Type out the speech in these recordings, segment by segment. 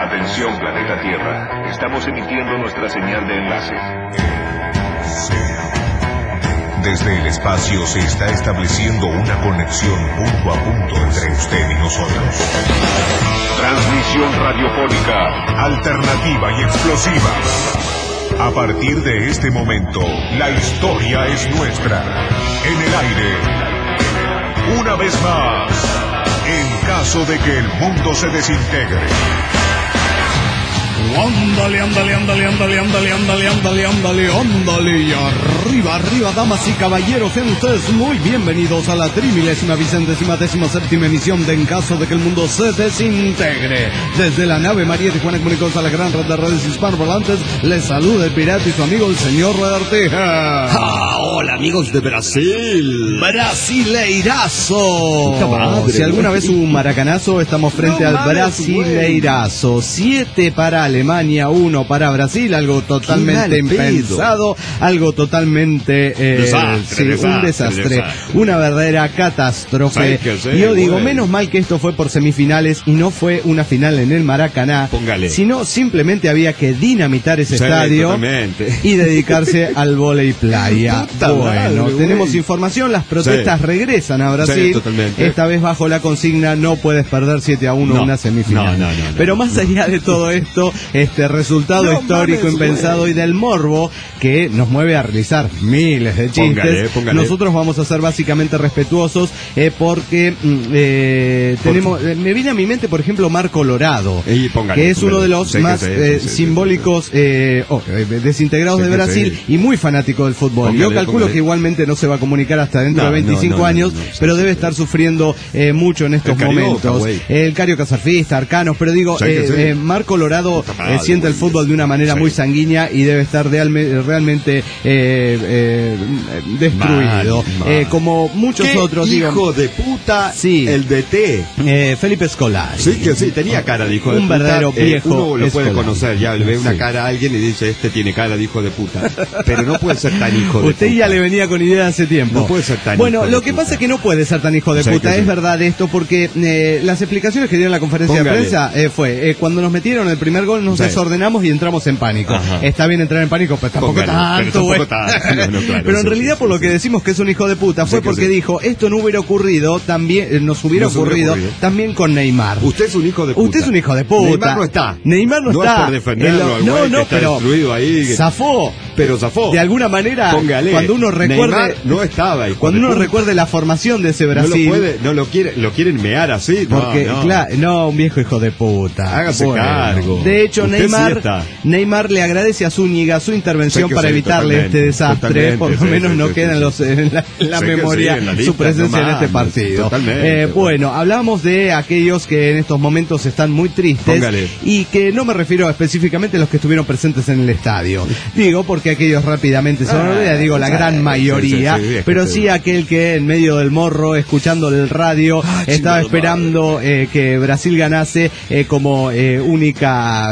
Atención, planeta Tierra. Estamos emitiendo nuestra señal de enlace. Desde el espacio se está estableciendo una conexión punto a punto entre usted y nosotros. Transmisión radiofónica, alternativa y explosiva. A partir de este momento, la historia es nuestra. En el aire, una vez más, en caso de que el mundo se desintegre. Ándale, ándale, ándale, ándale, ándale, ándale, ándale, ándale, ándale. Y arriba, arriba, damas y caballeros, sean ustedes muy bienvenidos a la 3.057ª emisión de En caso de que el mundo se desintegre. Desde la nave María Tijuana comunicados a la gran red de redes hispanoparlantes, les saluda el pirata y su amigo el señor Redarteja. Hola amigos de Brasil. Brasileirazo. Si alguna vez hubo un maracanazo, estamos frente al Brasileirazo. 7 para Alemania, 1 para Brasil, algo totalmente impensado, algo totalmente un desastre, una verdadera catástrofe. Yo digo, menos mal que esto fue por semifinales y no fue una final en el Maracaná, sino simplemente había que dinamitar ese estadio y dedicarse al vóley playa. Bueno, tenemos información, las protestas regresan a Brasil, esta vez bajo la consigna no puedes perder 7-1 una semifinal. Pero más allá de todo esto, este resultado histórico impensado y del morbo que nos mueve a realizar miles de chistes, nosotros vamos a ser básicamente respetuosos porque tenemos, me viene a mi mente por ejemplo Mar Colorado, que es uno de los más simbólicos desintegrados de Brasil y muy fanático del fútbol. Yo calculo que igualmente no se va a comunicar hasta dentro de 25 años, pero debe estar sufriendo mucho en estos momentos. El carioca surfista, Arcanos, pero digo, Mar Colorado siente el fútbol de una manera muy sanguínea y debe estar realmente destruido. Como muchos otros, hijo de puta, el DT. Felipe Scolari. Sí, tenía cara de hijo de puta. Un verdadero viejo. Uno lo puede conocer, ya le ve una cara a alguien y dice, este tiene cara de hijo de puta. Pero no puede ser tan hijo de puta. Usted ya le venía con idea hace tiempo. No puede ser tan bueno, hijo de lo que puta. pasa es que no puede ser tan hijo de puta, es verdad esto, porque las explicaciones que dio en la conferencia de prensa fue, cuando nos metieron el primer gol nos desordenamos y entramos en pánico. Está bien entrar en pánico, pero tampoco tanto, güey. Pero en realidad por lo que decimos que es un hijo de puta fue porque dijo, esto no hubiera ocurrido, también nos hubiera ocurrido también con Neymar. Usted es un hijo de puta. Usted es un hijo de puta. Neymar no está. No es por defenderlo, no, pero ahí, zafó. Pero zafó. De alguna manera, cuando uno recuerde, Neymar no estaba ahí. Cuando uno recuerde la formación de ese Brasil, lo quieren mear así, porque claro, un viejo hijo de puta. Hágase cargo. De hecho, Neymar le agradece a Zúñiga su intervención para evitarle este desastre. Por lo menos no queda en la memoria su presencia en este partido. Bueno, hablamos de aquellos que en estos momentos están muy tristes y que no me refiero específicamente a los que estuvieron presentes en el estadio. Digo, porque aquellos rápidamente se van a olvidar, digo la gran mayoría, pero sí aquel que en medio del morro, escuchando el radio, estaba esperando que Brasil ganase como única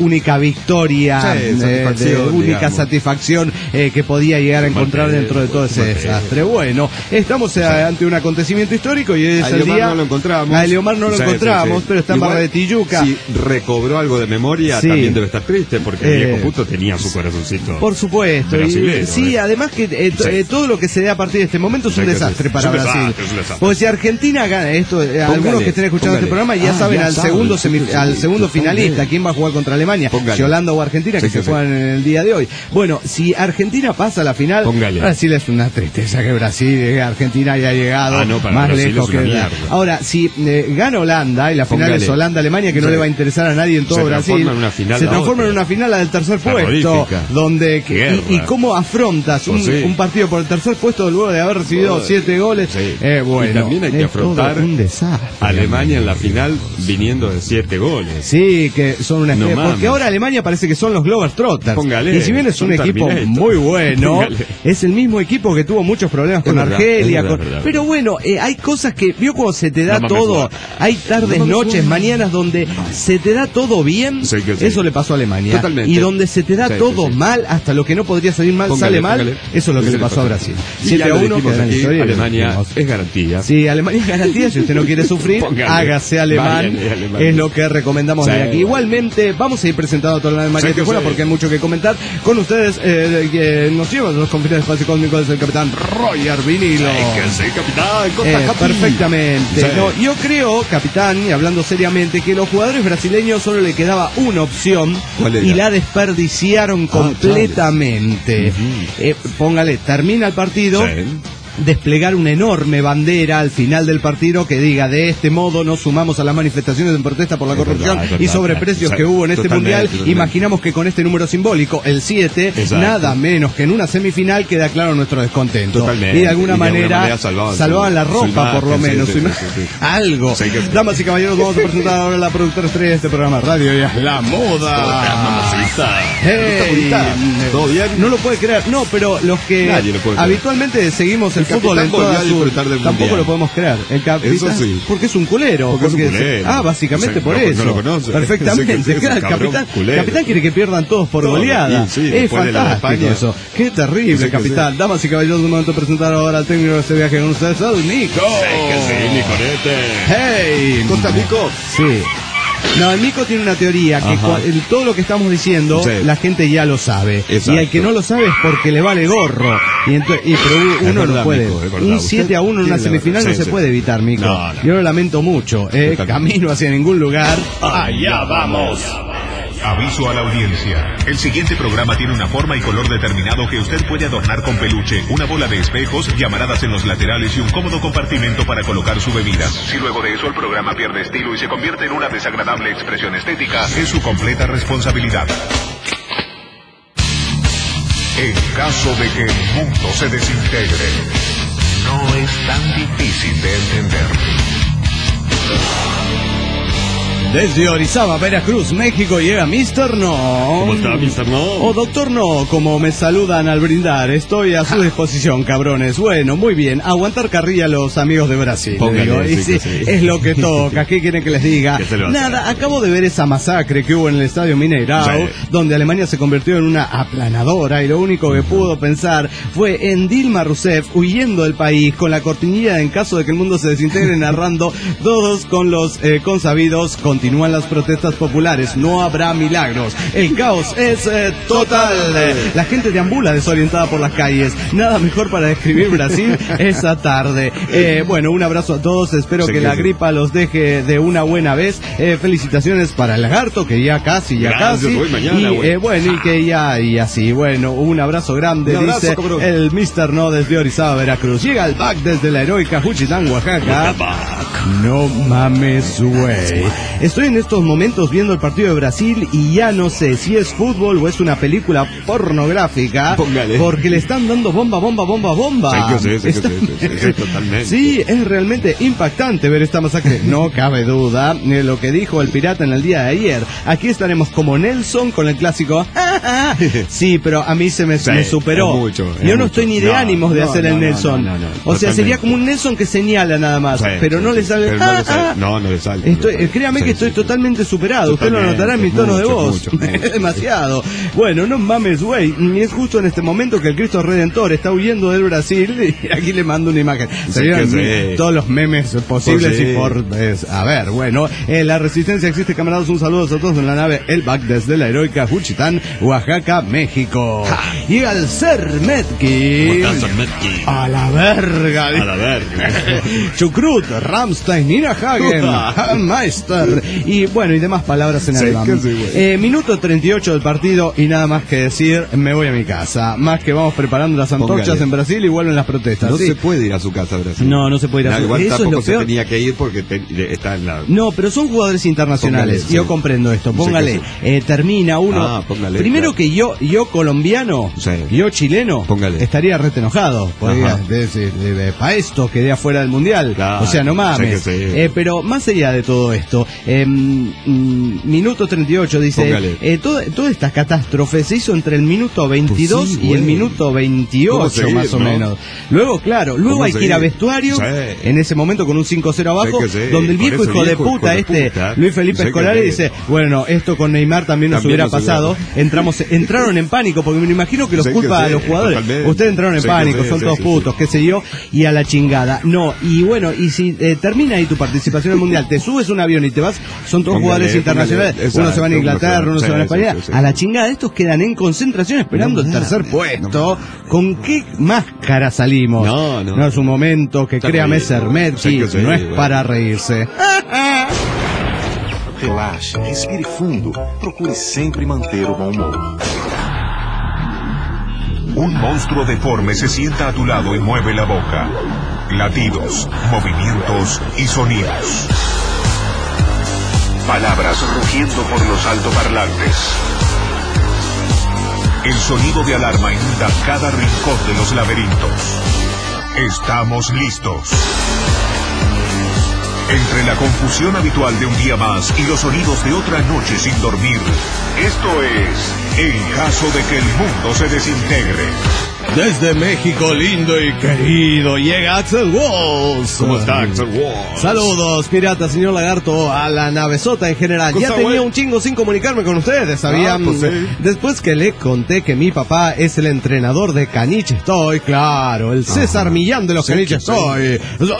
victoria, única satisfacción que podía llegar a encontrar dentro de todo ese desastre. Bueno, estamos ante un acontecimiento histórico y hoy es el día. A Leomar no lo encontrábamos, pero está en Barra de Tijuca. Si recobró algo de memoria, también debe estar triste, porque el viejo puto tenía su corazoncito. Por supuesto. Sí, además que todo lo que se dé a partir de este momento es un desastre para Brasil. Porque si Argentina gana esto, algunos que estén escuchando este programa ya saben al segundo finalista, quién va a jugar contra Alemania, si Holanda o Argentina, que se juegan en el día de hoy. Bueno, si Argentina pasa a la final, Brasil es una tristeza que Argentina haya llegado más lejos que ahora, si gana Holanda y la final es Holanda-Alemania, que no le va a interesar a nadie en todo Brasil, se transforma en una final del tercer puesto, donde y cómo afrontas un partido por el tercer puesto luego de haber recibido 7 goles. Bueno, y también hay que afrontar un desastre, Alemania en la final viniendo de 7 goles. Sí, que son una especie, porque ahora Alemania parece que son los Globetrotters. Y si bien es un equipo muy bueno, es el mismo equipo que tuvo muchos problemas con Argelia. Pero bueno, hay cosas que, vio cuando se te da todo, hay tardes, noches, mañanas donde se te da todo bien, eso le pasó a Alemania. Y donde se te da todo mal, hasta lo que no podría salir mal sale mal. Eso es lo que le pasó a Brasil. 7-1, que aquí, historia, Alemania es garantía. Sí, Alemania es garantía. Si usted no quiere sufrir, hágase alemán. Es lo que recomendamos de aquí. Igualmente, vamos a ir presentando a toda la Alemania que juega porque hay mucho que comentar. Con ustedes, nos llevan los confines del espacio cósmico desde el capitán Roger Vinilo. Capitán, perfectamente. Sí. No, yo creo, capitán, y hablando seriamente, que los jugadores brasileños solo le quedaba una opción y la desperdiciaron completamente. Póngale, termina el partido. Sí. Desplegar una enorme bandera al final del partido que diga: de este modo nos sumamos a las manifestaciones en protesta por la corrupción y sobreprecios que hubo en este mundial. Imaginamos que con este número simbólico, el 7, nada menos que en una semifinal, queda claro nuestro descontento. Y de alguna manera salvaban la ropa, por lo menos. Algo. Damas y caballeros, vamos a presentar ahora a la productora estrella de este programa radio, y es La Moda. Hey, ¿todo bien? No lo puede creer. No, pero los que habitualmente seguimos el fútbol en toda tampoco lo podemos creer. El capitán, eso sí. Porque es un culero. Básicamente por eso. No lo conoce. Perfectamente. Claro, capitán quiere que pierdan todos por goleada. Es fantástico eso. Qué terrible, capitán. Damas y caballeros, un momento de presentar ahora al técnico de este viaje con ustedes, al Nico. Hey, ¿Costa Nico? Sí. No, el Nico tiene una teoría que todo lo que estamos diciendo, la gente ya lo sabe. Exacto. Y al que no lo sabe es porque le vale gorro. Pero uno no puede. Mico, un 7-1 en una semifinal no se puede evitar, Mico. No. Yo lo lamento mucho. Camino hacia ningún lugar. Allá vamos. Aviso a la audiencia. El siguiente programa tiene una forma y color determinado que usted puede adornar con peluche, una bola de espejos, llamaradas en los laterales y un cómodo compartimento para colocar su bebida. Si luego de eso el programa pierde estilo y se convierte en una desagradable expresión estética, es su completa responsabilidad. En caso de que el mundo se desintegre, no es tan difícil de entender. Desde Orizaba, Veracruz, México, llega Mr. No. ¿Cómo está, Mr. No? O Doctor No, como me saludan al brindar. Estoy a su disposición, cabrones. Bueno, muy bien. Aguantar carrilla a los amigos de Brasil. Póngale, sí. Es lo que toca. ¿Qué quieren que les diga? Nada, acabo de ver esa masacre que hubo en el Estadio Mineirao, donde Alemania se convirtió en una aplanadora y lo único que pudo pensar fue en Dilma Rousseff huyendo del país con la cortinilla en caso de que el mundo se desintegre, narrando todos con los consabidos: continúan las protestas populares, no habrá milagros, el caos es total, la gente deambula desorientada por las calles. Nada mejor para describir Brasil esa tarde. Bueno, un abrazo a todos, espero que la gripa los deje de una buena vez. Felicitaciones para el lagarto, que ya casi, mañana, y que ya, y así, bueno, un abrazo grande, dice el Mr. No desde Orizaba, Veracruz. Llega el back desde la heroica Juchitán, Oaxaca. No mames, güey. Estoy en estos momentos viendo el partido de Brasil y ya no sé si es fútbol o es una película pornográfica. Póngale. Porque le están dando bomba. Totalmente. Sí, es realmente impactante ver esta masacre. No cabe duda lo que dijo el pirata en el día de ayer. Aquí estaremos como Nelson con el clásico. Sí, pero a mí se me superó. Yo no estoy ni de ánimos de hacer el Nelson. O sea, sería como un Nelson que señala nada más, pero no le sale. No le sale. Créame que estoy totalmente superado. Usted lo notará en mi tono de voz. Demasiado. Bueno, no mames, güey. Y es justo en este momento que el Cristo Redentor está huyendo del Brasil. Y aquí le mando una imagen. Salieron todos los memes posibles y por... a ver, bueno. La resistencia existe, camaradas. Un saludo a todos en la nave El Back desde la heroica Juchitán, Oaxaca, México. Y al Sermetki. A la verga. Chukrut, Rammstein, Nina Hagen, Meister. Y bueno, y demás palabras en alemán. Minuto 38 del partido y nada más que decir, me voy a mi casa. Más que vamos preparando las antorchas en Brasil y vuelven las protestas. No se puede ir a su casa a Brasil. No se puede ir a su casa. Eso es lo peor. Se tenía que ir porque está en la... No, pero son jugadores internacionales. Yo comprendo esto. Póngale, termina uno. Primero que yo colombiano, yo chileno, estaría rete enojado. Podría decir, para esto quedé afuera del mundial. O sea, no mames. Pero más allá de todo esto, Minuto 38 dice, toda esta catástrofe se hizo entre el minuto 22 pues sí, y el minuto 28 seguir, más o menos. Luego, claro, hay que ir a vestuario, en ese momento con un 5-0 abajo, donde el viejo hijo de puta, Luis Felipe Scolari dice, bueno, esto con Neymar también nos hubiera pasado. Entraron en pánico, porque me imagino que los culpa a los jugadores. Totalmente. Ustedes entraron en pánico, son todos putos, qué sé yo, y a la chingada. No, y bueno, y si termina ahí tu participación en el Mundial, te subes un avión y te vas, son todos jugadores internacionales, uno se va a Inglaterra, uno se va a España, a la chingada, estos quedan en concentración esperando el tercer puesto. ¿Con qué máscara salimos? No es un momento que créame Sermetki, no es para reírse. Relaxe, respire fundo, procure sempre manter o bom humor. Un monstruo deforme se sienta a tu lado y mueve la boca. Latidos, movimientos y sonidos. Palabras rugiendo por los altoparlantes. El sonido de alarma inunda cada rincón de los laberintos. Estamos listos. Entre la confusión habitual de un día más y los sonidos de otra noche sin dormir, esto es En caso de que el mundo se desintegre. Desde México lindo y querido llega Axel Walls. ¿Cómo está Axel Walls? Saludos, pirata, señor Lagarto, a la navezota en general. Ya tenía un chingo sin comunicarme con ustedes, ¿sabían? Pues sí. Después que le conté que mi papá es el entrenador de Caniche Estoy, claro, el César Millán de los Caniche Estoy.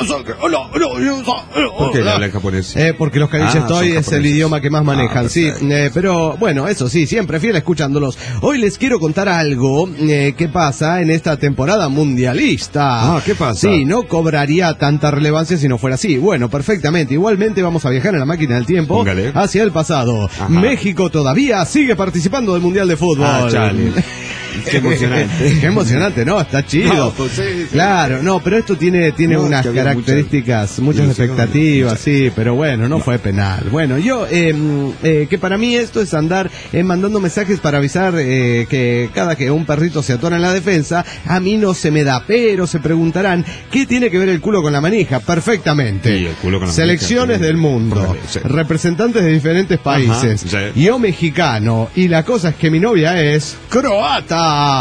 ¿Por qué le habla en japonés? Porque los Caniche Estoy es el idioma que más manejan, sí. Pero bueno, eso sí, siempre fiel escuchándolos. Hoy les quiero contar algo que pasa en esta temporada mundialista. ¿Qué pasa? Sí, no cobraría tanta relevancia si no fuera así. Bueno, perfectamente. Igualmente vamos a viajar en la máquina del tiempo hacia el pasado. Ajá. México todavía sigue participando del Mundial de Fútbol. Chale. Qué emocionante. Qué emocionante, ¿no? Está chido. Pues sí. Claro, no, pero esto tiene unas características, muchas expectativas, sí, pero bueno, no fue penal. Bueno, yo, que para mí esto es andar mandando mensajes para avisar que cada que un perrito se atora en la defensa, a mí no se me da, pero se preguntarán, ¿qué tiene que ver el culo con la manija? Perfectamente. Sí, el culo con la Selecciones manija, del mundo, representantes de diferentes países, yo mexicano, y la cosa es que mi novia es croata.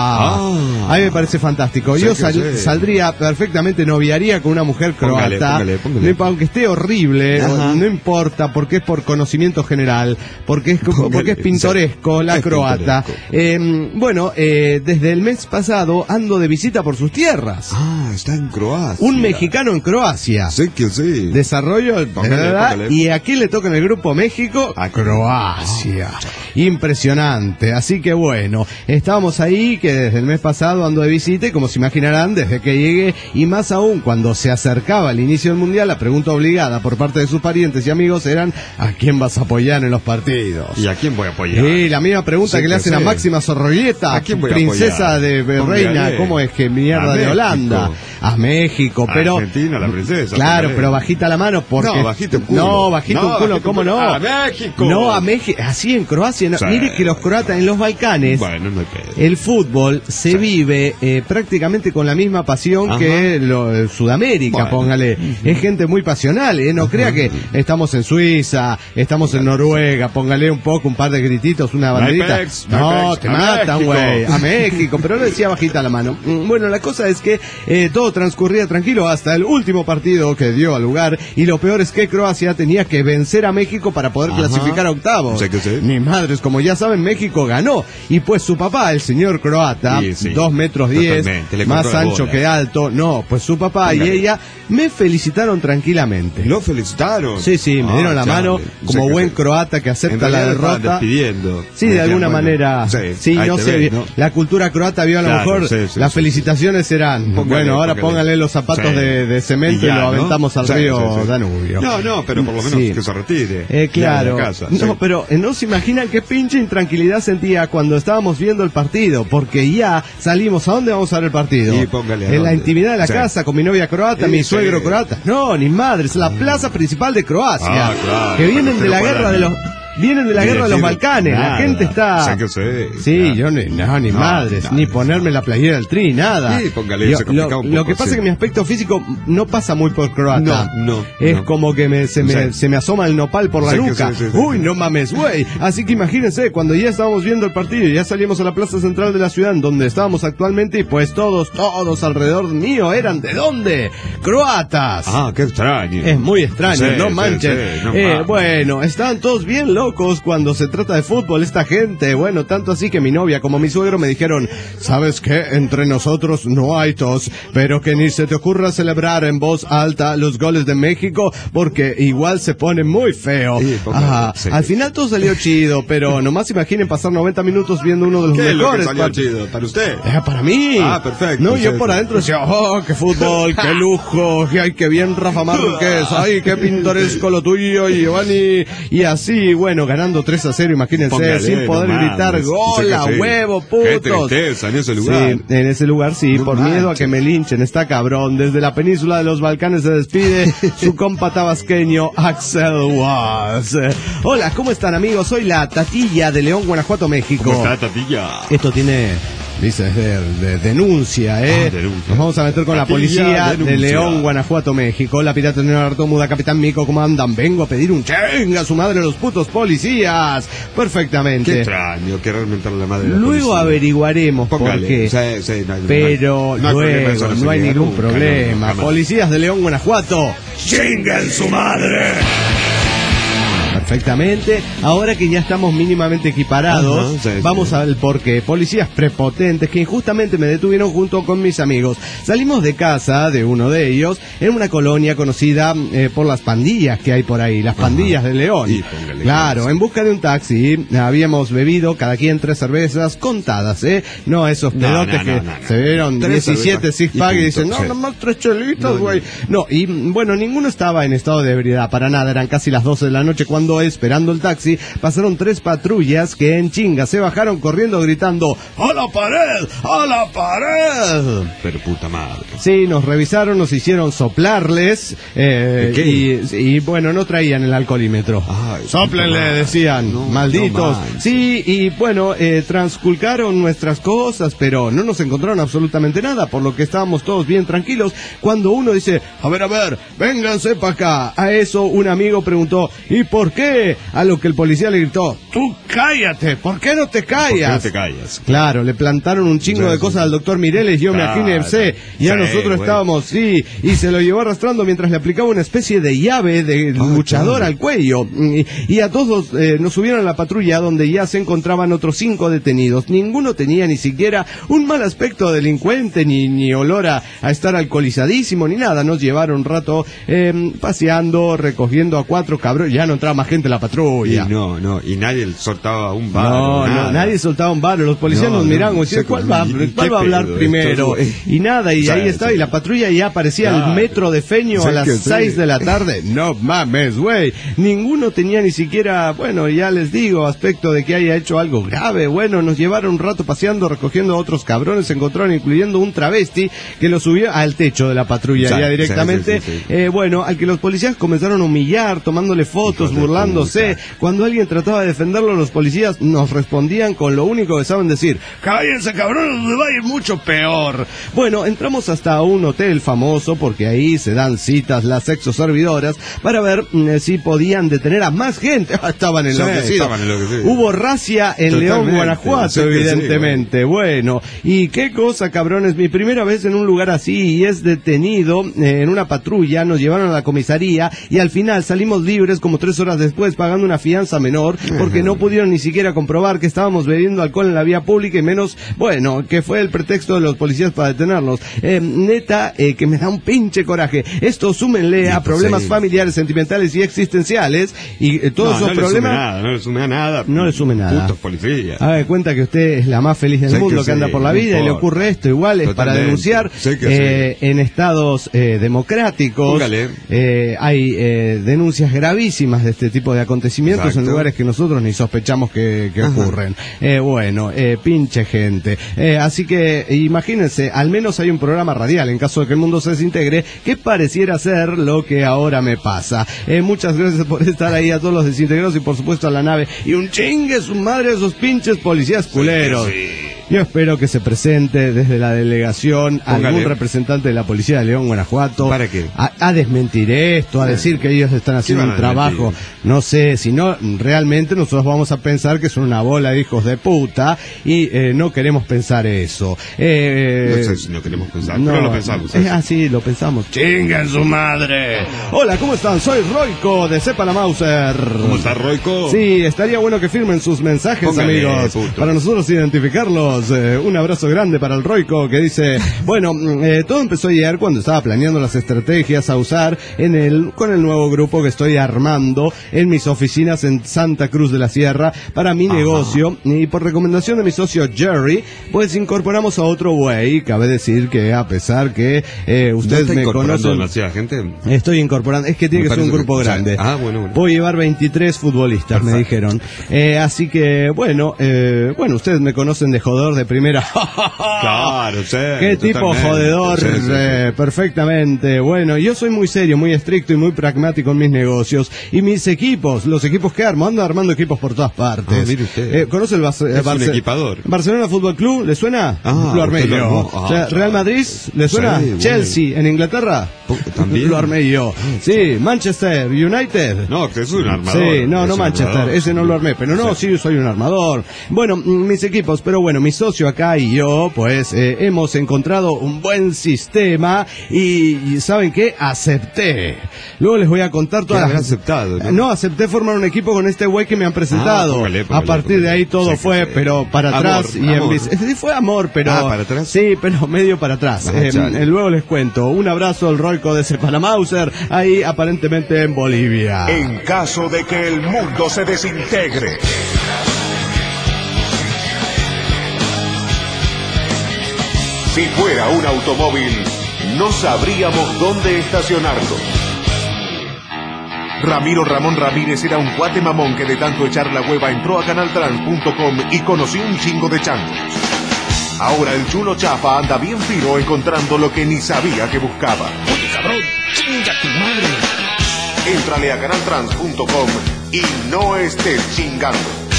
A mí me parece fantástico. Yo saldría perfectamente, noviaría con una mujer croata. Póngale. Aunque esté horrible, no importa, porque es por conocimiento general, porque es pintoresco la croata. Bueno, desde el mes pasado ando de visita por sus tierras. Está en Croacia. Un mexicano en Croacia. Sí que sí. Desarrollo, póngale. Y aquí le toca en el grupo México a Croacia. Impresionante. Así que bueno, estábamos ahí, que desde el mes pasado ando de visita, y como se imaginarán, desde que llegué, y más aún cuando se acercaba el inicio del Mundial, la pregunta obligada por parte de sus parientes y amigos eran, ¿a quién vas a apoyar en los partidos? ¿Y a quién voy a apoyar? Y la misma pregunta que le hacen a Máxima Zorrolleta, princesa de reina, ¿cómo es que mierda de Holanda? A México, pero... Argentina, la princesa. Claro, pero bajita la mano, porque... No, bajito el culo. No, bajito el culo, ¿cómo no? A México. No, a México, así en Croacia, no. Mire que los croatas en los Balcanes, bueno, no hay pedo. el fútbol se vive prácticamente con la misma pasión que Sudamérica, póngale. Es gente muy pasional, no crea que estamos en Suiza, estamos en Noruega, póngale un par de grititos, una banderita. No, te matan, güey. A México, pero lo decía bajita la mano. Bueno, la cosa es que todo transcurría tranquilo hasta el último partido que dio lugar, y lo peor es que Croacia tenía que vencer a México para poder clasificar a octavos. Mis madres, como ya saben, México ganó, y pues su papá, el señor croata, 2 metros 10, más ancho que alto, no, pues su papá y ella me felicitaron tranquilamente. ¿Lo felicitaron? Sí, me dieron la mano, como buen croata que acepta la derrota. Sí, de alguna manera. Sí, no sé, la cultura croata vio a lo mejor, las felicitaciones eran, bueno, ahora póngale los zapatos de cemento y lo aventamos al río Danubio. No, pero por lo menos que se retire. Claro. No, pero no se imaginan qué pinche intranquilidad sentía cuando estábamos viendo el partido, porque ya salimos. ¿A dónde vamos a ver el partido? En la intimidad de la casa, con mi novia croata, mi suegro croata. No, ni madre, es la plaza principal de Croacia. Claro, que vienen de la guerra de los... vienen de la guerra de los Balcanes. La gente está... Sí, yo ni madres, ni ponerme la playera del Tri, nada. Sí, póngale, lo que pasa es que mi aspecto físico no pasa muy por croata. No. Como que se me asoma el nopal por la nuca. Uy, no mames, güey. Así que imagínense, cuando ya estábamos viendo el partido y ya salimos a la plaza central de la ciudad donde estábamos actualmente, y pues todos alrededor mío eran ¿de dónde? Croatas. Ah, qué extraño. Es muy extraño, no manchen. Bueno, estaban todos bien locos cuando se trata de fútbol esta gente. Bueno, tanto así que mi novia como mi suegro me dijeron, ¿sabes qué? Entre nosotros no hay tos, pero que ni se te ocurra celebrar en voz alta los goles de México porque igual se pone muy feo. Al final todo salió chido, pero nomás imaginen pasar 90 minutos viendo uno de los mejores partidos. ¿Para usted? Para mí. Perfecto. No, yo por adentro decía, qué fútbol, qué lujo, ay, qué bien Rafa Márquez, ay, qué pintoresco lo tuyo, Giovanni, y así, bueno, ganando 3-0, imagínense, póngale, sin poder gritar gol a huevo, putos. Qué tristeza en ese lugar. Sí, en ese lugar sí, por miedo a que me linchen, está cabrón. Desde la península de los Balcanes se despide su compa tabasqueño Axel Was. Hola, ¿cómo están, amigos? Soy la Tatilla de León, Guanajuato, México. ¿Cómo está, Tatilla? Esto tiene... Dice, de denuncia, denuncia. Nos vamos a meter con la policía de León, Guanajuato, México. La pirata señora Artomuda, Capitán Mico, ¿cómo andan? Vengo a pedir un chinga a su madre los putos policías. Perfectamente. Qué extraño, que realmente la madre de la luego policía. Averiguaremos por qué. Pero luego no hay ningún problema. Policías de León, Guanajuato, ¡chinguen su madre! Perfectamente. Ahora que ya estamos mínimamente equiparados, vamos al porqué. Policías prepotentes que injustamente me detuvieron junto con mis amigos. Salimos de casa de uno de ellos en una colonia conocida por las pandillas que hay por ahí, las pandillas de León. Claro, en busca de un taxi. Habíamos bebido cada quien 3 cervezas contadas, no esos pedotes que se bebieron 17 six-pack y dicen, nomás 3 chelitas, güey. No, y bueno, ninguno estaba en estado de ebriedad, para nada. Eran casi las 12 de la noche cuando, esperando el taxi, pasaron 3 patrullas que en chinga se bajaron corriendo gritando ¡a la pared! ¡a la pared! Pero puta madre. Sí, nos revisaron, nos hicieron soplarles y bueno, no traían el alcoholímetro. Sóplenle, decían, malditos. Sí, y bueno, transculcaron nuestras cosas, pero no nos encontraron absolutamente nada, por lo que estábamos todos bien tranquilos, cuando uno dice, a ver, vénganse para acá. A eso un amigo preguntó, ¿y por qué? A lo que el policía le gritó, tú cállate, ¿por qué no te callas? ¿Por qué no te callas? Claro, le plantaron un chingo de cosas al doctor Mireles, yo me imagínense, y a nosotros estábamos, y se lo llevó arrastrando mientras le aplicaba una especie de llave de luchador al cuello, y a todos nos subieron a la patrulla donde ya se encontraban otros 5 detenidos. Ninguno tenía ni siquiera un mal aspecto de delincuente, ni olor a estar alcoholizadísimo, ni nada. Nos llevaron un rato paseando, recogiendo a 4 cabrones, ya no entraba más gente en la patrulla. Y nadie soltaba un varo. No, nadie soltaba un varo. Los policías nos miraban y decían, ¿cuál va a hablar primero? Y nada, y ahí estaba, y la patrulla ya aparecía al metro de Feño a las 6 de la tarde. No mames, güey. Ninguno tenía ni siquiera, bueno, ya les digo, aspecto de que haya hecho algo grave. Bueno, nos llevaron un rato paseando, recogiendo a otros cabrones, se encontraron incluyendo un travesti que lo subió al techo de la patrulla ya directamente. Bueno, al que los policías comenzaron a humillar, tomándole fotos, burlándose. Cuando alguien trataba de defenderlo, los policías nos respondían con lo único que saben decir, cállense cabrones, les va a ir mucho peor. Bueno, entramos hasta un hotel famoso porque ahí se dan citas las sexoservidoras para ver si podían detener a más gente. Estaban enloquecidos. Hubo racia en León, Guanajuato, evidentemente. Bueno, y qué cosa, cabrones, mi primera vez en un lugar así, y es detenido en una patrulla, nos llevaron a la comisaría y al final salimos libres como 3 horas después, pagando una fianza menor porque no pudieron ni siquiera comprobar que estábamos bebiendo alcohol en la vía pública, y menos, bueno, que fue el pretexto de los policías para detenernos. Neta, que me da un pinche coraje. Esto súmenle a problemas familiares, sentimentales y existenciales, y todos esos problemas... No le sume nada. No le sume nada. Putos policías. Haga de cuenta que usted es la más feliz del mundo, que anda por la vida, y le ocurre esto. Igual es para denunciar en estados democráticos. Hay denuncias gravísimas de este tipo tipo de acontecimientos. Exacto. En lugares que nosotros ni sospechamos que ocurren. Pinche gente. Así que imagínense, al menos hay un programa radial en caso de que el mundo se desintegre, que pareciera ser lo que ahora me pasa. Muchas gracias por estar ahí, a todos los desintegrados y por supuesto a la nave. Y un chingue su madre a esos pinches policías culeros. Sí. Yo espero que se presente desde la delegación algún representante de la policía de León, Guanajuato. ¿Para qué? A desmentir esto, a decir que ellos están haciendo un trabajo. No sé, si no, realmente nosotros vamos a pensar que son una bola de hijos de puta y no queremos pensar eso. No sé si no queremos pensar, pero lo pensamos. Sí, lo pensamos. ¡Chingan su madre! Hola, ¿cómo están? Soy Royco de Sepa la Mauser. ¿Cómo está, Royco? Sí, estaría bueno que firmen sus mensajes, amigos, para nosotros identificarlos. Un abrazo grande para el Royco, que dice, todo empezó ayer cuando estaba planeando las estrategias a usar con el nuevo grupo que estoy armando en mis oficinas en Santa Cruz de la Sierra para mi negocio, y por recomendación de mi socio Jerry, pues incorporamos a otro güey. Cabe decir que a pesar que ustedes me conocen, demasiada gente. Estoy incorporando, es que tiene que ser un grupo grande. Bueno. Voy a llevar 23 futbolistas. Perfecto. Me dijeron. Así que, ustedes me conocen de jodedor de primera. Claro, sí. Qué tipo jodedor, sí. Perfectamente. Bueno, yo soy muy serio, muy estricto y muy pragmático en mis negocios. Y mis equipos, los equipos que armo, ando armando equipos por todas partes. Mire usted. ¿Conoce el un equipador? Barcelona Fútbol Club? ¿Le suena? Lo armé yo. Real Madrid, ¿le suena? Sí, Chelsea, en Inglaterra. También lo armé yo. Sí, Manchester United. No, que es un armador. Sí, no Manchester, armador. Ese no lo armé, pero no, sí, soy un armador. Bueno, mis equipos, pero mi socio acá y yo, pues, hemos encontrado un buen sistema y ¿saben qué? Acepté. Luego les voy a contar todas las... aceptado, ¿no? No, acepté formar un equipo con este güey que me han presentado. Póngale, a partir de ahí todo fue, pero para atrás. Sí, fue amor, pero... ¿para atrás? Sí, pero medio para atrás. Luego les cuento. Un abrazo al Royco de Sepa la Mauser, ahí aparentemente en Bolivia. En caso de que el mundo se desintegre, si fuera un automóvil, no sabríamos dónde estacionarlo. Ramiro Ramón Ramírez era un cuate mamón que de tanto echar la hueva entró a canaltrans.com y conoció un chingo de changos. Ahora el chulo chafa anda bien fino encontrando lo que ni sabía que buscaba. Oye, cabrón, chinga tu madre. Éntrale a canaltrans.com y no estés chingando.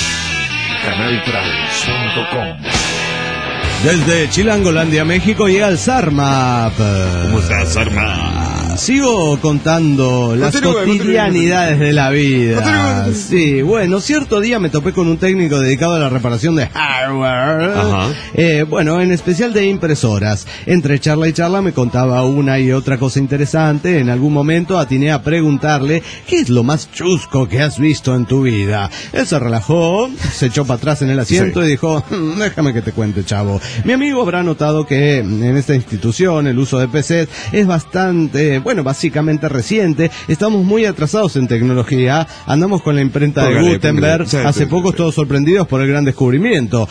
Canaltrans.com. Desde Chilangolandia, México, llega el Sarmap. ¿Cómo estás, Sarmap? Sigo contando las cotidianidades de la vida. Sí, cierto día me topé con un técnico dedicado a la reparación de hardware. En especial de impresoras. Entre charla y charla me contaba una y otra cosa interesante. En algún momento atiné a preguntarle ¿qué es lo más chusco que has visto en tu vida? Él se relajó, se echó para atrás en el asiento y dijo, déjame que te cuente, chavo. Mi amigo habrá notado que en esta institución el uso de PCs es bastante, básicamente reciente. Estamos muy atrasados en tecnología. Andamos con la imprenta de Gutenberg. Hace poco todos sorprendidos por el gran descubrimiento.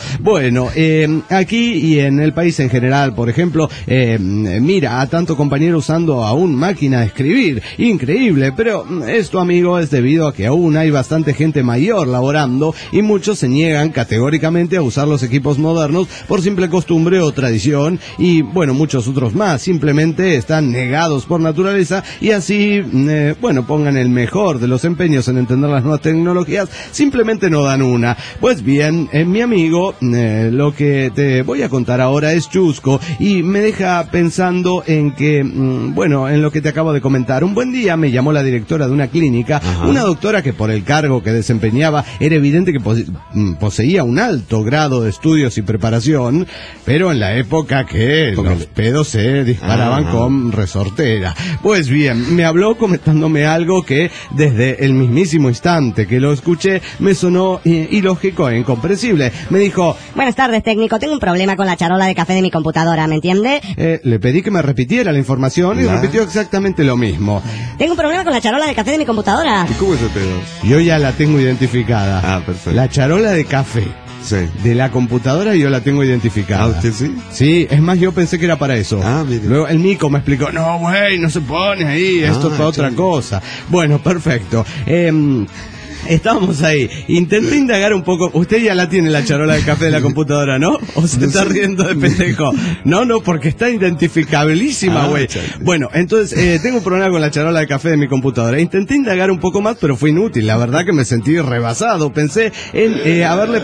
Aquí y en el país en general, por ejemplo, mira a tanto compañero usando aún máquina de escribir. Increíble, pero esto, amigo, es debido a que aún hay bastante gente mayor laborando y muchos se niegan categóricamente a usar los equipos modernos por simple costumbre o tradición y, muchos otros más. Simplemente están negados por naturaleza y así, pongan el mejor de los empeños en entender las nuevas tecnologías, simplemente no dan una. Pues bien, mi amigo, lo que te voy a contar ahora es chusco y me deja pensando en que, en lo que te acabo de comentar. Un buen día me llamó la directora de una clínica, una doctora que por el cargo que desempeñaba era evidente que poseía un alto grado de estudios y preparación, pero en la época que los pedos se disparaban con resortera. Pues bien, me habló comentándome algo que desde el mismísimo instante que lo escuché me sonó ilógico e incomprensible. Me dijo: buenas tardes, técnico, tengo un problema con la charola de café de mi computadora, ¿me entiende? Le pedí que me repitiera la información y repitió exactamente lo mismo. Tengo un problema con la charola de café de mi computadora. ¿Y cómo es el pedo? Yo ya la tengo identificada. Perfecto. La charola de café. Sí. De la computadora yo la tengo identificada. ¿Usted sí? Sí, es más, yo pensé que era para eso. Mire. Luego el Nico me explicó, no se pone ahí, esto es para otra cosa. Bueno, perfecto. Estábamos ahí. Intenté indagar un poco. Usted ya la tiene la charola de café de la computadora, ¿no? ¿O se está riendo de pendejo? No, porque está identificabilísima, güey. Bueno, entonces, tengo un problema con la charola de café de mi computadora. Intenté indagar un poco más, pero fue inútil. La verdad que me sentí rebasado. Pensé en haberme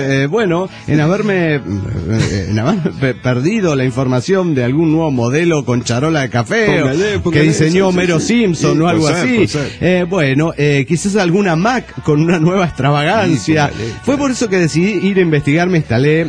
perdido la información de algún nuevo modelo con charola de café que diseñó Homero Simpson o algo así. Quizás alguna Mac con una nueva extravagancia. Fue por eso que decidí ir a investigar. Me instalé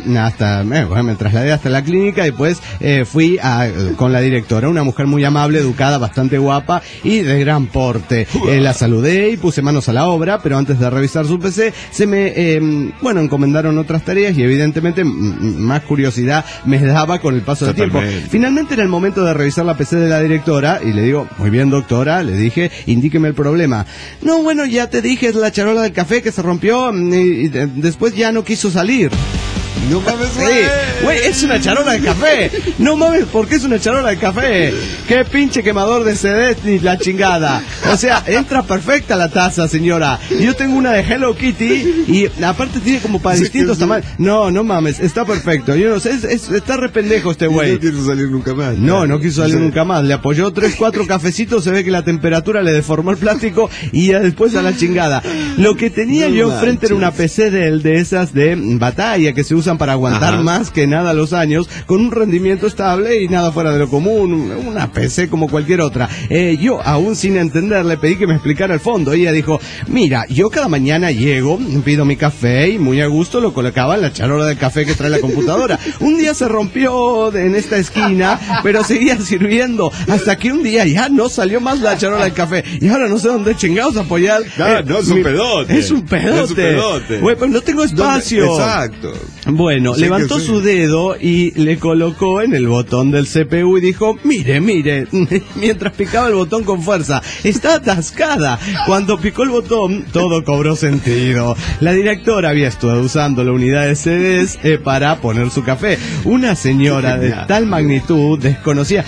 me trasladé hasta la clínica y después fui con la directora, una mujer muy amable, educada, bastante guapa y de gran porte. La saludé y puse manos a la obra, pero antes de revisar su PC se me encomendaron otras tareas y evidentemente más curiosidad me daba con el paso del tiempo. Finalmente era el momento de revisar la PC de la directora y le digo, muy bien doctora, le dije, indíqueme el problema. No, bueno, ya te dije, es la charola del café que se rompió y después ya no quiso salir. No mames, güey, es una charola de café. No mames, ¿por qué es una charola de café? Qué pinche quemador de CDs ni la chingada. O sea, entra perfecta la taza, señora. Yo tengo una de Hello Kitty y aparte tiene como para distintos tamaños. No mames, está perfecto. Yo no sé, está re pendejo este güey. No quiso salir nunca más. No quiso salir nunca más. Le apoyó 3-4 cafecitos, se ve que la temperatura le deformó el plástico y ya después a la chingada. Lo que tenía yo enfrente era una PC de esas de batalla que se usan para aguantar más que nada los años, con un rendimiento estable y nada fuera de lo común, una PC como cualquier otra. Yo, aún sin entender, le pedí que me explicara el fondo. Ella dijo, mira, yo cada mañana llego, pido mi café y muy a gusto lo colocaba en la charola de café que trae la computadora. Un día se rompió en esta esquina, pero seguía sirviendo, hasta que un día ya no salió más la charola de café y ahora no sé dónde chingados apoyar. No, es un pedote. Es un pedote. Güey, pero no tengo espacio. Exacto. Bueno, levantó su dedo y le colocó en el botón del CPU y dijo, mire, mientras picaba el botón con fuerza, está atascada. Cuando picó el botón, todo cobró sentido. La directora había estado usando la unidad de CDs para poner su café. Una señora de tal magnitud, desconocida,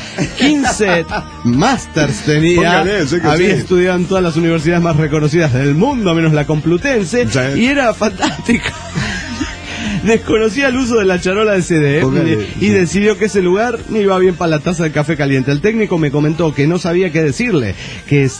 15 masters tenía, había estudiado en todas las universidades más reconocidas del mundo, menos la Complutense, y era fantástica. Desconocía el uso de la charola de CD y decidió que ese lugar no iba bien para la taza de café caliente. El técnico me comentó que no sabía qué decirle, que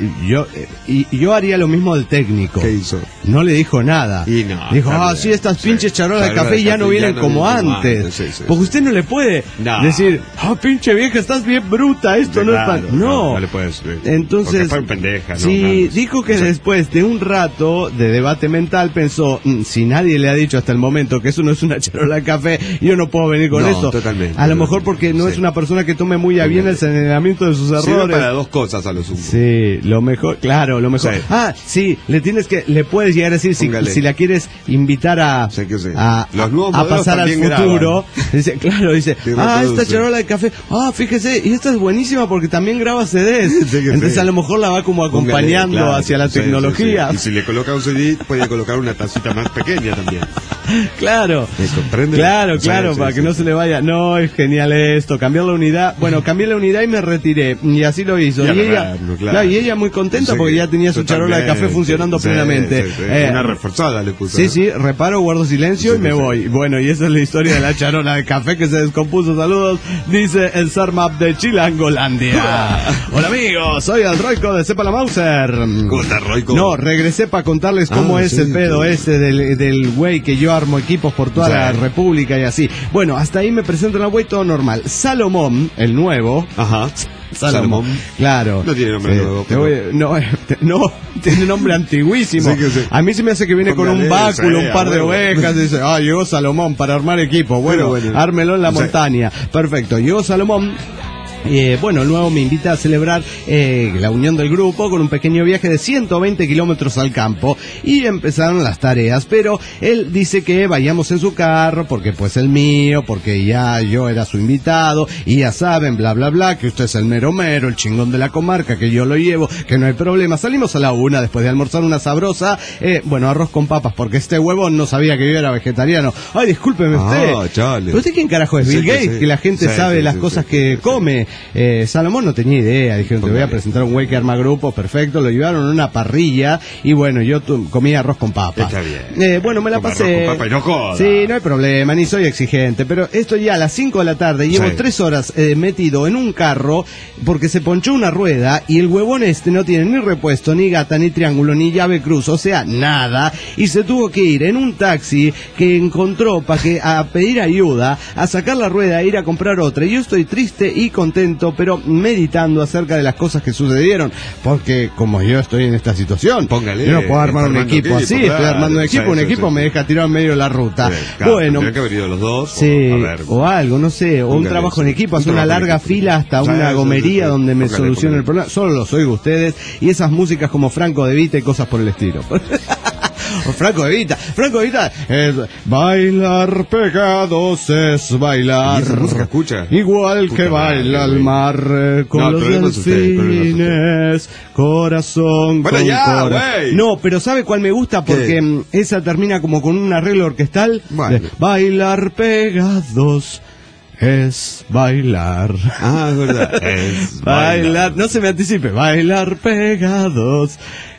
yo haría lo mismo del técnico. ¿Qué hizo? No le dijo nada. Dijo, sí, estas pinches charolas de café ya no vienen como antes. Porque usted no le puede decir, pinche vieja, estás bien bruta, esto no es para... No le puedes. Entonces, fue pendeja, dijo que después de un rato de debate mental pensó, si nadie le ha dicho hasta el momento que eso no es una charola de café, yo no puedo venir con eso. Totalmente. A lo mejor porque no es una persona que tome muy a bien el señalamiento de sus errores. Sirve para dos cosas a lo sumo. Sí, lo mejor. Le puedes llegar a decir si la quieres invitar a pasar al futuro. Dice, esta charola de café, fíjese, y esta es buenísima porque también graba CDs. Entonces a lo mejor la va como acompañando hacia la tecnología. Y si le coloca un CD, puede colocar una tacita más pequeña también. Claro, para que no se le vaya. No, es genial esto, cambiar la unidad. Bueno, cambié la unidad y me retiré, y así lo hizo. Y ella muy contenta porque ya tenía su charola de café funcionando plenamente. Una reforzada le puso. Sí, reparo, guardo silencio y me voy. Bueno, y esa es la historia de la charola de café que se descompuso. Saludos, dice el Sarmap de Chilangolandia. Hola amigos, soy el Roico de Sepa la Mauser. ¿Cómo está, Roico? No, regresé para contarles cómo es el pedo ese del güey que yo armo equipos por toda la República y así. Bueno, hasta ahí me presento en la web, todo normal. Salomón, el nuevo. Salomón. Claro. No tiene nombre nuevo. No, tiene nombre antiguísimo. A mí se me hace que viene con un báculo, un par de ovejas. Y dice, llegó Salomón para armar equipo. Bueno, ármelo en la montaña. Perfecto, llegó Salomón. El nuevo me invita a celebrar la unión del grupo con un pequeño viaje de 120 kilómetros al campo y empezaron las tareas, pero él dice que vayamos en su carro porque pues el mío, porque ya yo era su invitado y ya saben, bla bla bla, que usted es el mero mero, el chingón de la comarca, que yo lo llevo, que no hay problema. Salimos a la 1 después de almorzar una sabrosa, arroz con papas, porque este huevón no sabía que yo era vegetariano. Ay, discúlpeme usted. Chale. ¿Pero usted quién carajo es? Bill Gates, que la gente sabe las cosas que come. Salomón no tenía idea, dijeron, te voy a presentar un güey que arma grupos, perfecto, lo llevaron a una parrilla y bueno, yo comía arroz con papa. Está bien. Bueno, me la Come pasé. arroz con papa y no joda. Sí, no hay problema, ni soy exigente, pero esto ya a las 5 de la tarde, llevo 3 horas metido en un carro porque se ponchó una rueda y el huevón no tiene ni repuesto, ni gata, ni triángulo, ni llave cruz, o sea, nada, y se tuvo que ir en un taxi que encontró a pedir ayuda, a sacar la rueda, a ir a comprar otra. Y yo estoy triste y contento, pero meditando acerca de las cosas que sucedieron, porque como yo estoy en esta situación, póngale, yo no puedo armar un equipo así, claro, estoy armando un equipo, me deja tirado en medio de la ruta. Claro, bueno, tendría que haber ido los dos, sí, a ver, o algo, no sé, o un trabajo en equipo, hacer una larga fila hasta una gomería donde me solucione el problema. Solo los oigo ustedes y esas músicas como Franco De Vita y cosas por el estilo. Franco De Vita es bailar pegados, es bailar. ¿Y esa música escucha? Igual que baila el mar con los delfines, corazón bueno, con ya, corazón. No, pero ¿sabe cuál me gusta? Porque esa termina como con un arreglo orquestal. Bueno. Bailar pegados es bailar. Ah, es verdad. Es bailar. No se me anticipe. Bailar pegados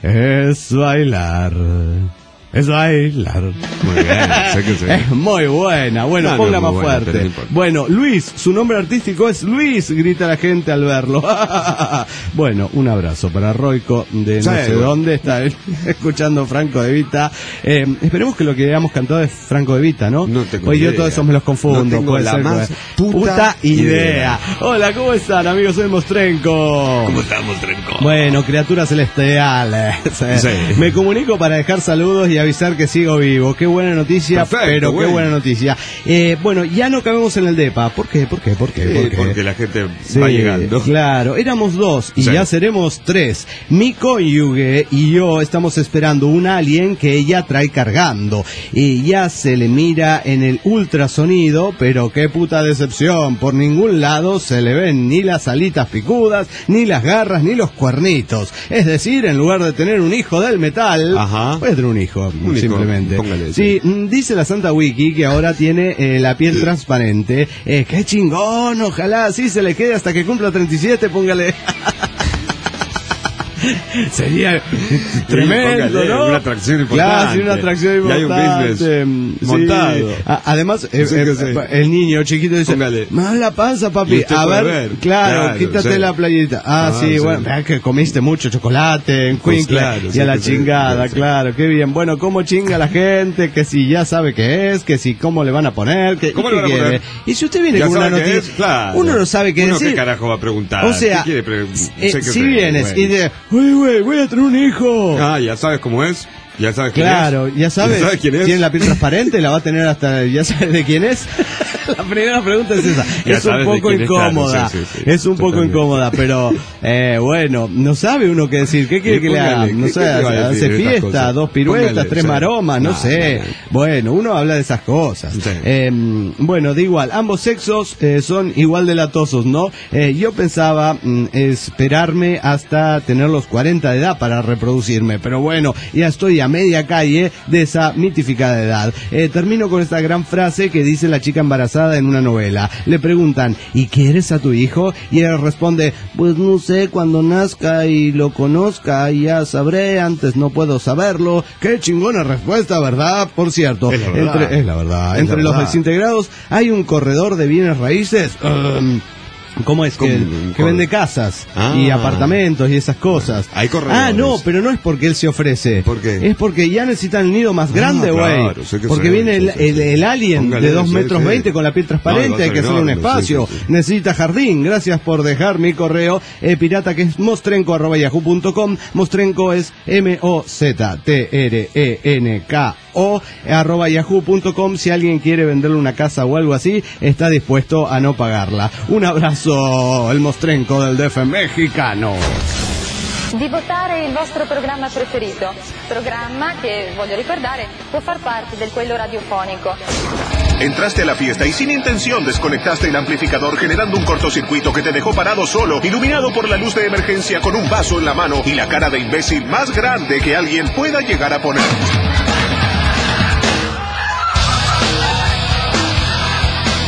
es bailar. Es bailar. Muy bien, sé que sí. Es muy buena. Bueno, ponga más fuerte. No bueno, Luis, su nombre artístico es Luis, grita la gente al verlo. Bueno, un abrazo para Roico de no sé dónde está escuchando Franco De Vita. Esperemos que lo que hayamos cantado es Franco De Vita, ¿no? No tengo pues idea. yo todos esos me los confundo. No tengo la más puta idea. Hola, ¿cómo están, amigos? Soy Mostrenco. ¿Cómo estás, Mostrenco? Bueno, criaturas celestiales. Sí. Me comunico para dejar saludos y avisar que sigo vivo. Qué buena noticia. Perfecto, pero qué buena noticia. Bueno, ya no cabemos en el DEPA. ¿Por qué? Porque la gente va llegando. Claro, éramos 2 y ya seremos 3. Mi cónyuge y yo estamos esperando un alien que ella trae cargando. Y ya se le mira en el ultrasonido, pero qué puta decepción. Por ningún lado se le ven ni las alitas picudas, ni las garras, ni los cuernitos. Es decir, en lugar de tener un hijo del metal, puede tener un hijo. Simplemente. Póngale, sí, dice la Santa Wiki que ahora tiene la piel transparente. ¡Qué chingón! Ojalá así se le quede hasta que cumpla 37, póngale. Sería tremendo, ¿no? Una atracción importante. Claro, sí, una atracción importante. Y hay un business montado. Además, el niño chiquito dice, más la panza, papi. A ver, claro, quítate la playita. Sí, bueno, que comiste mucho chocolate en Quincle y a la chingada, claro, qué bien. Bueno, ¿cómo chinga la gente? Que si ya sabe qué es, que si cómo le van a poner, que ¿cómo le van a poner? Y si usted viene con una noticia, uno no sabe qué decir. ¿Qué carajo va a preguntar? O sea, si vienes y dices, güey, voy a tener un hijo. Ya sabes cómo es. Ya sabes quién es. Ya sabes quién es. Tiene la piel transparente, la va a tener hasta. ¿Ya sabes de quién es? La primera pregunta es esa. Es un poco incómoda. Es un poco incómoda, pero bueno, no sabe uno qué decir. ¿Qué quiere que le haga? No sé, hace fiesta, 2 piruetas, 3 maromas, no sé. Bueno, uno habla de esas cosas. Bueno, da igual. Ambos sexos son igual de latosos, ¿no? Yo pensaba esperarme hasta tener los 40 de edad para reproducirme, pero bueno, ya estoy a media calle de esa mitificada edad. Termino con esta gran frase que dice la chica embarazada en una novela. Le preguntan, ¿y quieres a tu hijo? Y ella responde, pues no sé, cuando nazca y lo conozca ya sabré, antes no puedo saberlo. Qué chingona respuesta, ¿verdad? Por cierto, es la verdad. Entre los desintegrados hay un corredor de bienes raíces. ¿Cómo es? Que vende casas y apartamentos y esas cosas. Hay corredores. No, pero no es porque él se ofrece. ¿Por qué? Es porque ya necesitan el nido más grande, güey. Claro, porque viene el alien de 2 metros 20 con la piel transparente, hay que hacerle un espacio. Necesita jardín. Gracias por dejar mi correo pirata, que es mostrenco@yahoo.com. Mostrenco es MOZTRENKO @yahoo.com. Si alguien quiere venderle una casa o algo así, está dispuesto a no pagarla. Un abrazo, el Mostrenco del DF mexicano. Di votare il vostro programma preferito, programma che, voglio ricordare, può far parte del quello radiofonico. Entraste a la fiesta y sin intención desconectaste el amplificador, generando un cortocircuito que te dejó parado solo, iluminado por la luz de emergencia, con un vaso en la mano y la cara de imbécil más grande que alguien pueda llegar a poner.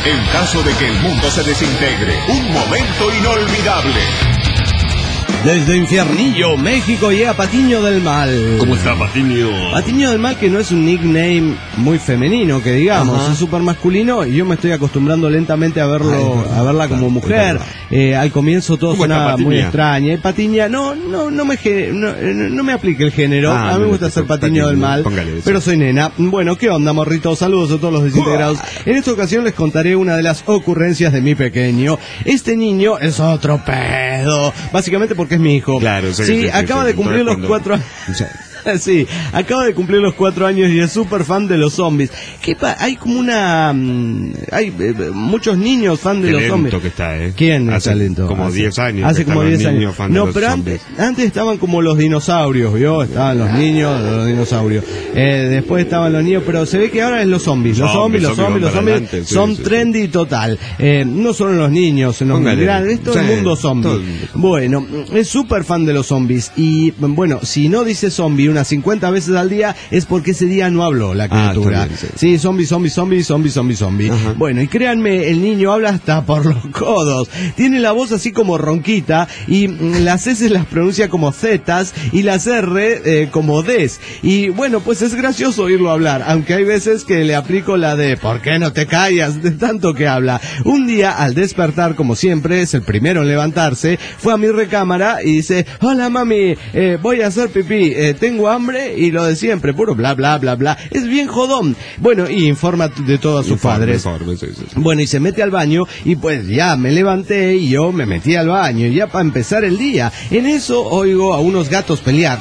En caso de que el mundo se desintegre, un momento inolvidable. Desde Infiernillo, México, llega Patiño del Mal. ¿Cómo está, Patiño? Patiño del Mal, que no es un nickname muy femenino, que digamos, es súper masculino, y yo me estoy acostumbrando lentamente a verlo, a verla como mujer. Al comienzo todo sonaba muy extraña. Y Patiña, no me aplique el género. A mí me gusta ser Patiño del Mal, pero soy nena. Bueno, ¿qué onda, morrito? Saludos a todos los desintegrados. En esta ocasión les contaré una de las ocurrencias de mi pequeño. Este niño es otro pedo, básicamente porque es mi hijo. Claro, sí, acaba de cumplir los 4 años. Sí, acaba de cumplir los 4 años y es súper fan de los zombies. Hay como una... hay muchos niños fan de los zombies. Que está, ¿Quién es lento? Como 10 años. Hace como 10 años. No, pero antes estaban como los dinosaurios, ¿vio? Estaban los niños, los dinosaurios. Después estaban los niños, pero se ve que ahora es los zombies. Los zombies son trendy total. No solo los niños, los grandes, es todo el mundo zombie. Bueno, es súper fan de los zombies. Y bueno, si no dice zombie unas 50 veces al día es porque ese día no habló la criatura. Sí, zombie. Ajá. Bueno, y créanme, el niño habla hasta por los codos. Tiene la voz así como ronquita y las S las pronuncia como Zetas y las R como Ds. Y bueno, pues es gracioso oírlo hablar, aunque hay veces que le aplico la de ¿por qué no te callas? De tanto que habla. Un día, al despertar, como siempre, es el primero en levantarse, fue a mi recámara y dice: hola mami, voy a hacer pipí, tengo hambre, y lo de siempre, puro bla bla bla bla. Es bien jodón. Bueno, y informa de todo a sus padres. Sí. Bueno, y se mete al baño y pues ya me levanté y yo me metí al baño ya para empezar el día. En eso oigo a unos gatos pelear.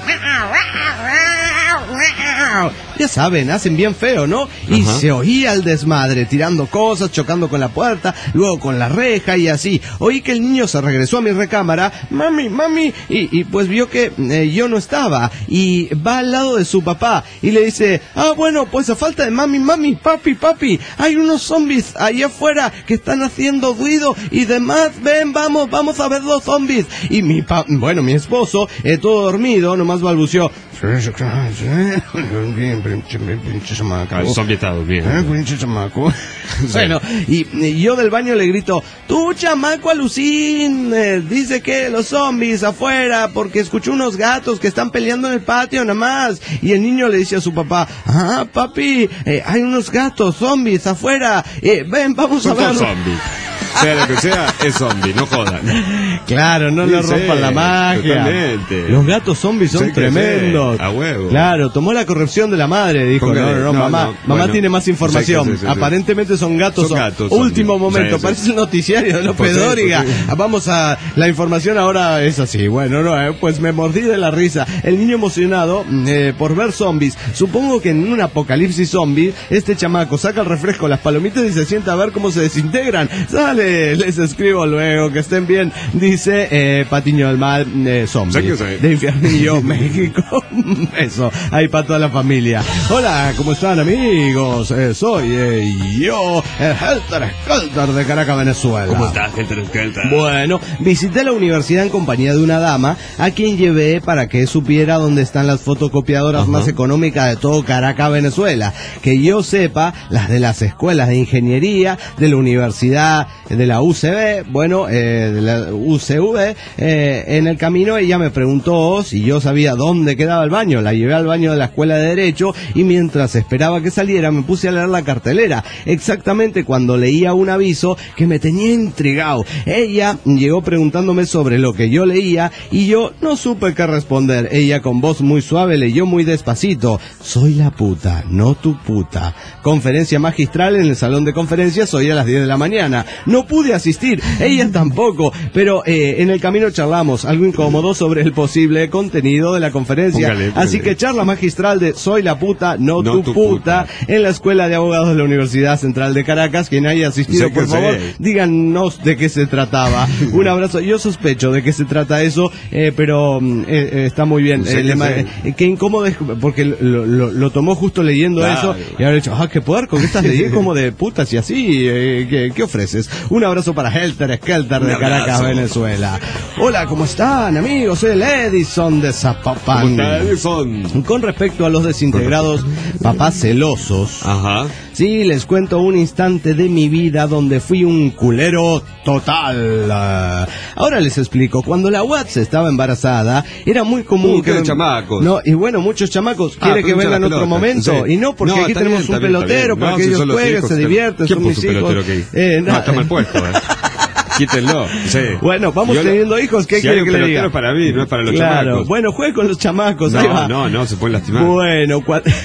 Ya saben, hacen bien feo, ¿no? Y se oía el desmadre, tirando cosas, chocando con la puerta, luego con la reja y así. Oí que el niño se regresó a mi recámara, mami, y pues vio que yo no estaba, y va al lado de su papá, y le dice: bueno, pues a falta de mami, papi, hay unos zombies ahí afuera que están haciendo ruido y demás, ven, vamos a ver los zombies. Y mi esposo, todo dormido, nomás balbuceó: pinche chamaco. El zombie está durmiendo. Pinche chamaco. Bueno, y yo del baño le grito: tú, chamaco alucín, dice que los zombies afuera, porque escuchó unos gatos que están peleando en el patio nada más. Y el niño le dice a su papá: papi, hay unos gatos zombies afuera, ven, vamos a ver. Sea lo que sea, es zombie, no jodan. Claro, no le rompan la magia. Totalmente. Los gatos zombies son tremendos. A huevo. Claro, tomó la corrección de la madre, dijo: no, mamá tiene más información. Sí. Aparentemente son gatos. Último momento, parece el noticiario de López Dóriga. Vamos a la información ahora es así. Bueno, pues me mordí de la risa. El niño emocionado por ver zombies. Supongo que en un apocalipsis zombie, este chamaco saca el refresco, las palomitas y se sienta a ver cómo se desintegran. Sale, les escribo luego, que estén bien. Dice Patiño del Mal, zombie de Infiernillo, México. Eso, ahí para toda la familia. Hola, ¿cómo están, amigos? Soy yo, el Helter Skelter de Caracas, Venezuela. ¿Cómo estás, Helter Skelter? Bueno, visité la universidad en compañía de una dama a quien llevé para que supiera dónde están las fotocopiadoras más económicas de todo Caracas, Venezuela. Que yo sepa, las de las escuelas de ingeniería, de la universidad, de la UCB, de la UCV. En el camino ella me preguntó si yo sabía dónde quedaba el baño. La llevé al baño de la escuela de Derecho y mientras esperaba que saliera me puse a leer la cartelera, exactamente cuando leía un aviso que me tenía intrigado. Ella llegó preguntándome sobre lo que yo leía y yo no supe qué responder. Ella con voz muy suave leyó muy despacito: soy la puta, no tu puta. Conferencia magistral en el salón de conferencias hoy a las 10 de la mañana. No pude asistir, ella tampoco, pero en el camino charlamos algo incómodo sobre el posible contenido de la conferencia. Así que charla magistral de soy la puta, no tu puta, en la Escuela de Abogados de la Universidad Central de Caracas. Quien haya asistido, por favor, díganos de qué se trataba. Un abrazo. Yo sospecho de qué se trata eso, pero está muy bien. Qué incómodo es, porque lo tomó justo leyendo eso y habrá dicho: qué puerco, ¿qué estás leyendo? Como de putas y así, ¿qué ofreces? Un abrazo para Helter Skelter de Caracas, Venezuela. Hola, ¿cómo están, amigos? Soy el Edison de Zapopan. ¿Cómo está, Edison? Con respecto a los desintegrados papás celosos, Ajá. sí, les cuento un instante de mi vida donde fui un culero total. Ahora les explico. Cuando la Watts estaba embarazada, era muy común que chamacos. No, y bueno, muchos chamacos quieren que venga en otro momento. Sí. Y no, porque aquí tenemos un pelotero para que ellos jueguen, se divierten, son mis hijos. No, está mal puesto. Quítenlo. Sí. Bueno, vamos teniendo hijos, ¿qué quiere que le diga? Es para mí, no es para los claro. chamacos. Bueno, juegue con los chamacos. No, se pueden lastimar. Bueno,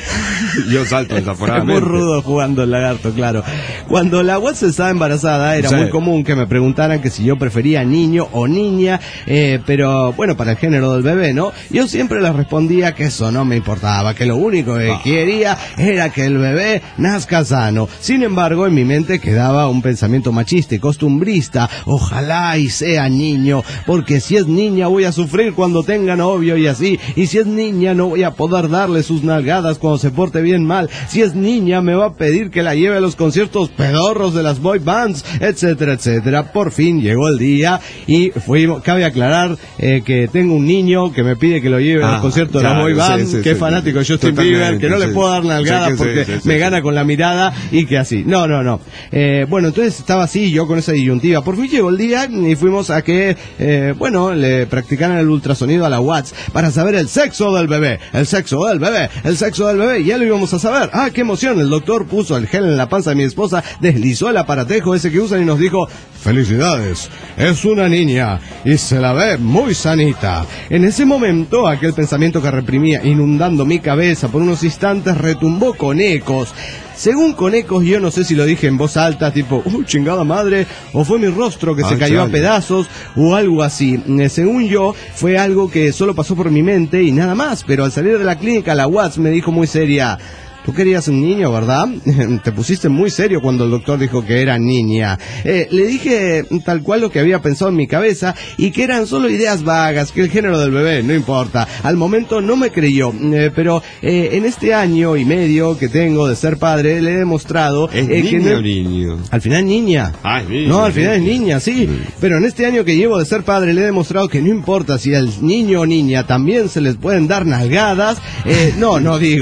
yo salto desaforadamente. Es muy rudo jugando el lagarto, claro. Cuando la Watts estaba embarazada, era muy común que me preguntaran que si yo prefería niño o niña, pero bueno, para el género del bebé, ¿no? Yo siempre les respondía que eso no me importaba, que lo único que quería era que el bebé nazca sano. Sin embargo, en mi mente quedaba un pensamiento machista y costumbrista. Ojalá y sea niño, porque si es niña voy a sufrir cuando tenga novio y así, y si es niña no voy a poder darle sus nalgadas cuando se porte bien mal, si es niña me va a pedir que la lleve a los conciertos pedorros de las boy bands, etcétera, etcétera. Por fin llegó el día y fuimos. Cabe aclarar que tengo un niño que me pide que lo lleve a los conciertos de las boy bands, que es fanático de Justin Bieber, que no le puedo dar nalgadas porque me gana con la mirada y que así. No. Bueno, entonces estaba así yo con esa disyuntiva. Por fin llegó el día y fuimos a que, le practicaran el ultrasonido a la Watts para saber el sexo del bebé. El sexo del bebé. Ya lo íbamos a saber. ¡Ah, qué emoción! El doctor puso el gel en la panza de mi esposa, deslizó el aparatejo ese que usan y nos dijo: ¡felicidades! Es una niña y se la ve muy sanita. En ese momento, aquel pensamiento que reprimía inundando mi cabeza por unos instantes retumbó con ecos. Según con ecos, yo no sé si lo dije en voz alta, tipo, chingada madre, o fue mi rostro que se cayó a pedazos, o algo así. Según yo, fue algo que solo pasó por mi mente y nada más, pero al salir de la clínica, la Watts me dijo muy seria: tú querías un niño, ¿verdad? Te pusiste muy serio cuando el doctor dijo que era niña. Le dije tal cual lo que había pensado en mi cabeza y que eran solo ideas vagas, que el género del bebé no importa. Al momento no me creyó, pero en este año y medio que tengo de ser padre le he demostrado ¿Es que niña no... o niño? Al final niña. Es niña. No, al final es niña, sí. Pero en este año que llevo de ser padre le he demostrado que no importa si al niño o niña también se les pueden dar nalgadas. No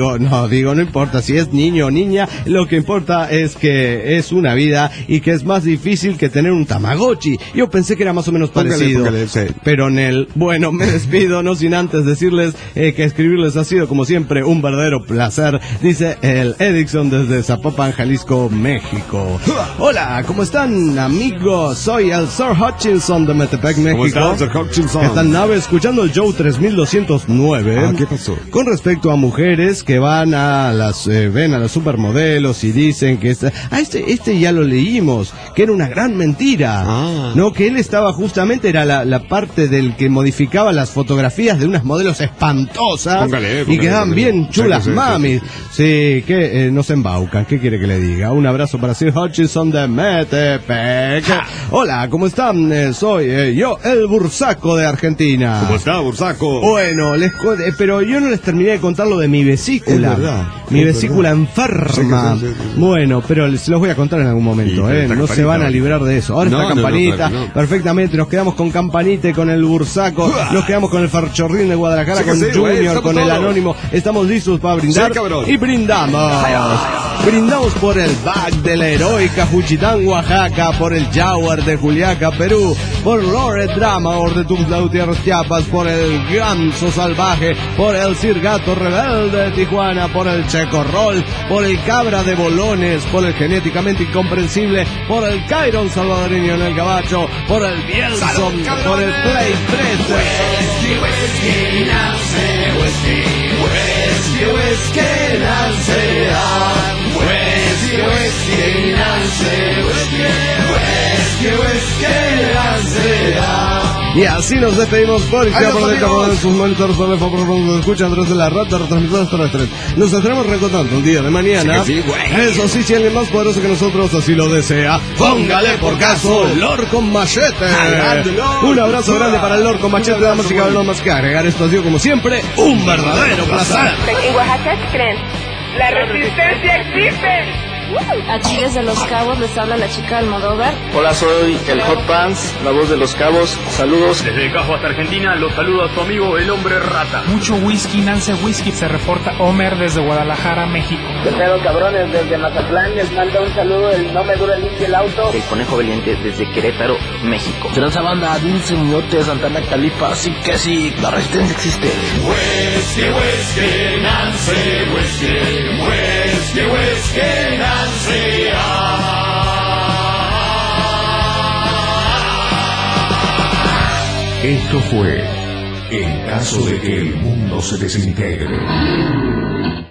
importa si es niño o niña, lo que importa es que es una vida y que es más difícil que tener un Tamagotchi. Yo pensé que era más o menos parecido, pero bueno, me despido, no sin antes decirles que escribirles ha sido como siempre un verdadero placer, dice el Edison desde Zapopan, Jalisco, México. Hola, ¿cómo están, amigos? Soy el Sir Hutchinson de Metepec, México. ¿Cómo están, Sir Hutchinson? Esta nave escuchando el show 3209. ¿Qué pasó? Con respecto a mujeres que van a las ven a los supermodelos y dicen que este ya lo leímos, que era una gran mentira. No, que él estaba justamente, era la parte del que modificaba las fotografías de unas modelos espantosas. Póngale, y quedaban bien chulas, mami. Sí, que nos embaucan. ¿Qué quiere que le diga? Un abrazo para Sir Hutchinson de Metepec. Hola, ¿cómo están? Soy yo, el Bursaco de Argentina. ¿Cómo está, Bursaco? Bueno, pero yo no les terminé de contar lo de mi vesícula. Es verdad. Mi vesícula enferma. Sí. Bueno, pero se los voy a contar en algún momento, no se van a librar de eso. Ahora está Campanita, perfectamente, nos quedamos con Campanita y con el Bursaco, nos quedamos con el Farchorrín de Guadalajara, con Junior, con el Anónimo, estamos listos para brindar, y brindamos por el BAC de la heroica Juchitán, Oaxaca, por el Jaguar de Juliaca, Perú, por Lore Drama de Tuxtla Gutiérrez, Chiapas, por el Ganso Salvaje, por el Cirgato Rebelde de Tijuana, por el Checo Roll, por el Cabra de Bolones, por el Genéticamente Incomprensible, por el Cairon Salvadoreño en el Gabacho, por el Bielson, por el Play 3. Y así nos despedimos por sus monitores nos escuchan través de la radio, retransmisores terrestres. Nos estaremos reencontrando el día de mañana. Eso sí, si alguien más poderoso que nosotros así lo desea, póngale por caso Lord con Machete. Un abrazo grande para el Lord con Machete, damas y caballeros, no más que agregar. Esto ha sido como siempre un verdadero placer. En Oaxaca, ¿qué creen? La resistencia existe. Aquí desde Los Cabos les habla la chica Almodóvar. Hola, soy el Hot Pants, la voz de Los Cabos. Saludos. Desde Cajo hasta Argentina, los saludo a tu amigo el Hombre Rata. Mucho whisky, Nance Whisky. Se reporta Homer desde Guadalajara, México. ¿Qué pedo, cabrones? Desde Mazatlán les mando un saludo, el No Me Dura Limpio el Auto. El Conejo Valiente desde Querétaro, México. Transa banda, dulce muñote, Santana Califa, sí que sí, la resistencia existe. Whisky, whisky, Nancy, whisky, whisky, whisky, Nancy. Esto fue En caso de que el mundo se desintegre.